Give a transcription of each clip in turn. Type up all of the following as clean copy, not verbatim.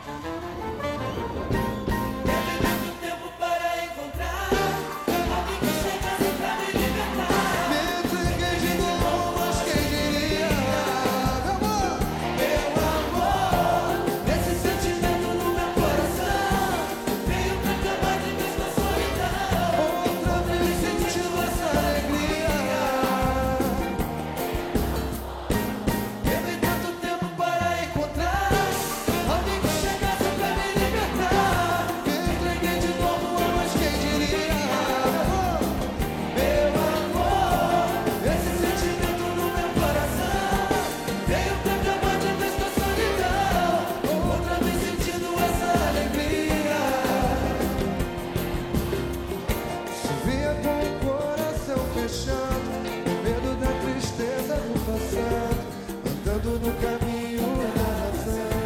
No caminho da razão.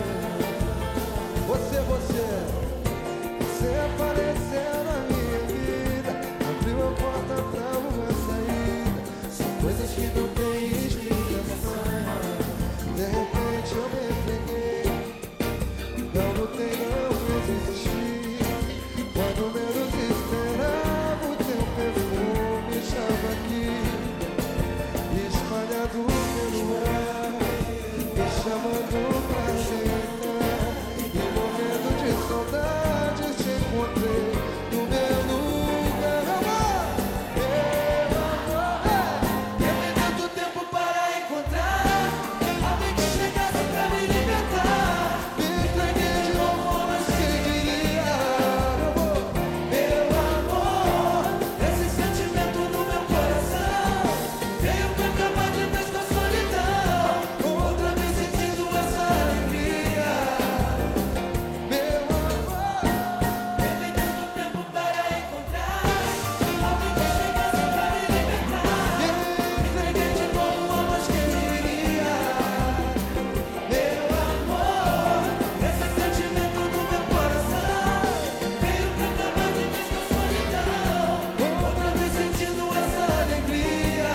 Você apareceu na minha vida, abriu a porta pra uma saída. São coisas que não tem explicação. De repente eu me entreguei, não lutei, não resisti. Quando menos esperava, o teu perfume estava aqui, espalhado pelo ar, chamando pra sentar. E morrendo de saudade, te encontrei no meu lugar. Meu amor, teve tanto tempo para encontrar alguém que chegasse pra me libertar. Me entreguei de novo, mas quem diria? Meu amor, esse sentimento no meu coração veio pra acabar de vez com a solidão. Outra vez sentindo essa alegria. Meu amor, teve tanto tempo para encontrar alguém que chegasse pra me libertar. Me entreguei de novo, mas quem diria? Meu amor, esse sentimento no meu coração veio pra acabar de vez com a solidão. Outra vez sentindo essa alegria.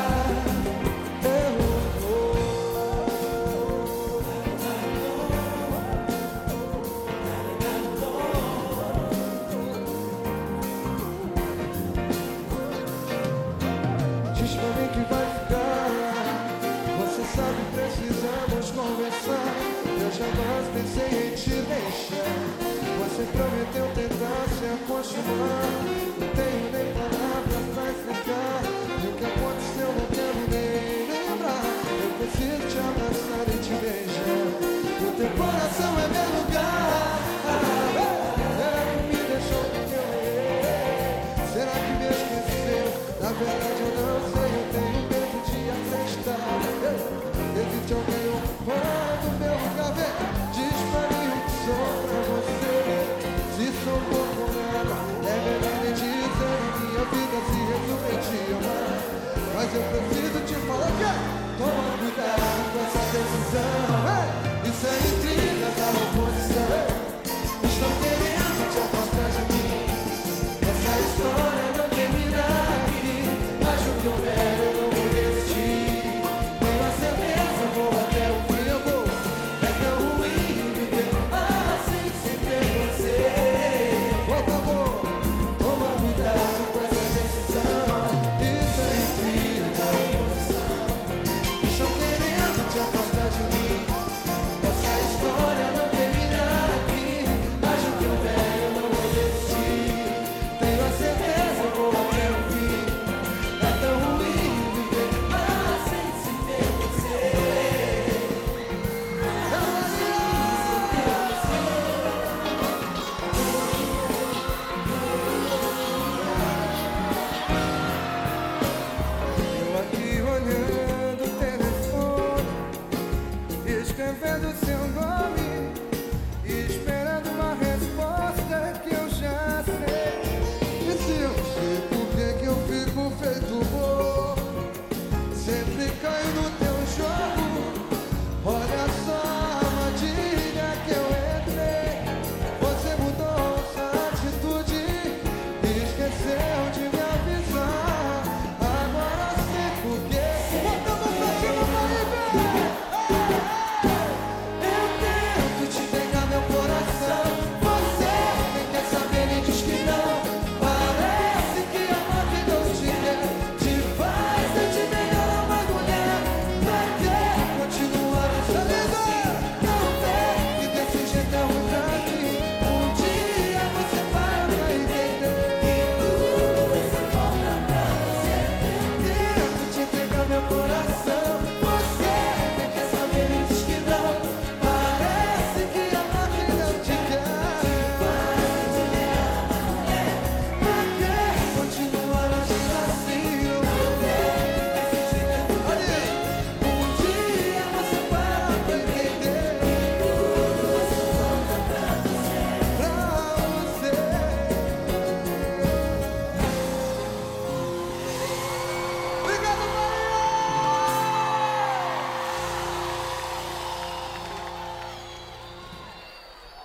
Diz pra mim que vai ficar. Você sabe, precisamos conversar. Eu jamais pensei em te deixar. Você prometeu tentar se acostumar. Não tenho